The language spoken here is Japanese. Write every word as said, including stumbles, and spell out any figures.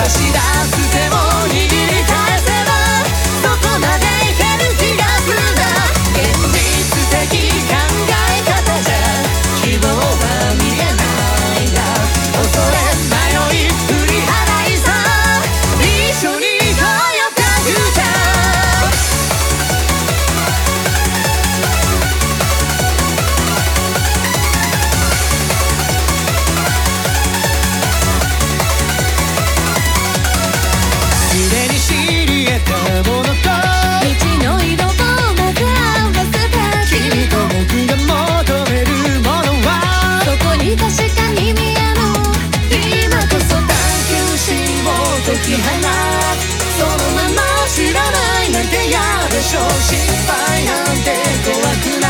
差し出す手を握り返せばそこまでいける気がするんだ。現実的考え方じゃ希望は見えないんだ。恐れ迷い振り払いさ一緒に行こうよカフューチャー。すでに知り得たものと道の色をまず合わせた君と僕が求めるものはそこに確かに見える。 今こそ探求心を解き放つ。そのまま知らないなんて嫌でしょ。心配なんて怖く